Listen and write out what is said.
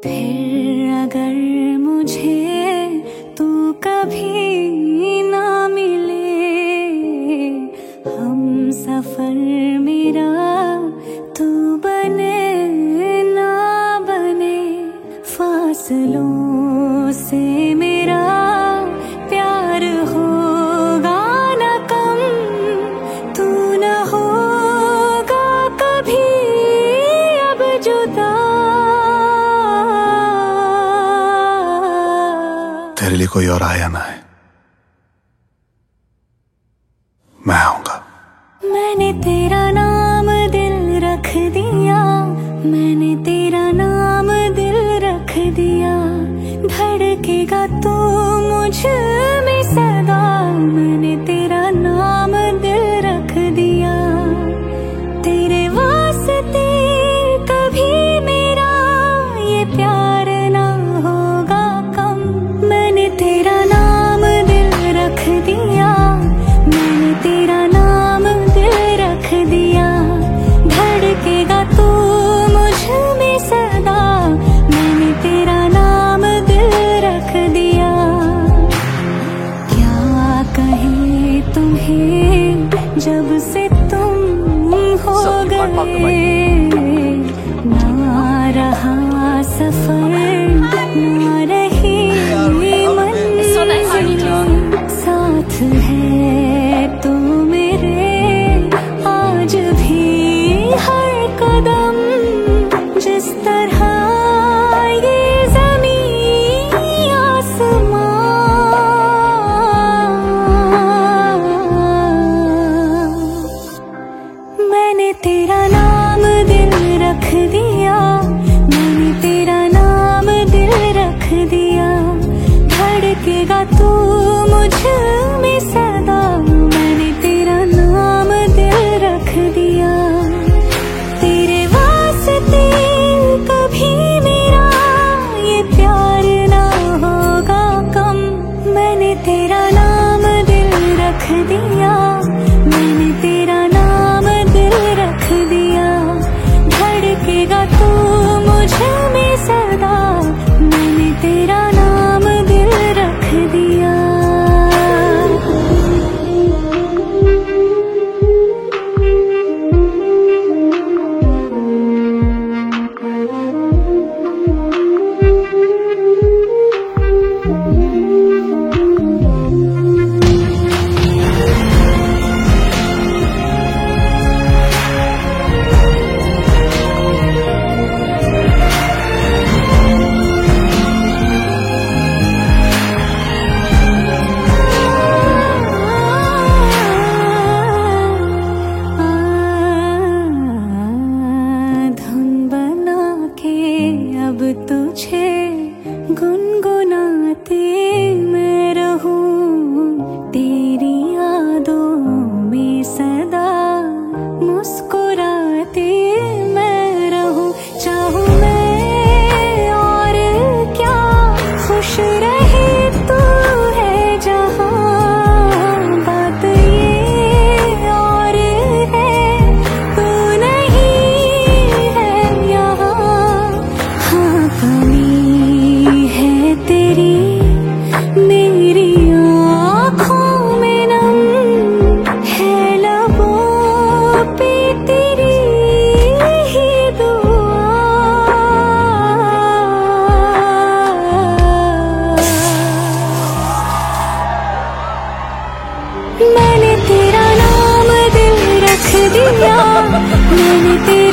फिर अगर मुझे तू कभी ना मिले, हम सफर मेरा तू बने ना बने, फासलों से मेरा प्यार होगा न कम, तू न होगा कभी अब जुदा। तेरे लिए कोई और आया ना है, मैं आऊंगा। मैंने तेरा नाम दिल रख दिया, मैंने तेरा नाम दिल रख दिया, धड़केगा तू मुझ में सदा, मैंने तेरा नाम दिल रख दिया। तेरे वास्ते कभी मेरा ये प्यार ना होगा कम, मैंने तेरा नाम दिल रख दिया, मैंने तेरा नाम दिल रख दिया, धड़केगा तू मुझ में सदा, मैंने तेरा नाम दिल रख दिया। क्या कहे तुम्हें जब से तुम हो गए, ना रहा सफर ना रही मंजिल, साथ है तू मेरे आज भी हर कदम, जिस तरह ये ज़मीं आसमां। मैंने तेरा नाम दिल रख दिया, मैंने तेरा नाम दिल रख दिया, धड़केगा तू मुझ में सदा, मैंने तेरा नाम दिल रख दिया। तेरे वास्ते कभी मेरा ये प्यार ना होगा कम, मैंने तेरा नाम दिल रख दिया, मैंने तेरा नाम दिल रख दिया, धड़केगा तू मुझ में सदा, मैंने तेरा नाम दिल रख दिया। अब तुझे गुनगुनाती मैं रहूं, तेरी यादों में सदा मुस्कुराती मैं रहूं, चाहूं मैं और क्या खुश रहे तू है जहां, बात ये और है तू नहीं है यहाँ, हाँ कमी है तेरी मेरी आँखों में नम, है लबों पे तेरी ही दुआ। मैंने तेरा नाम दिल रख दिया, मैंने तेरा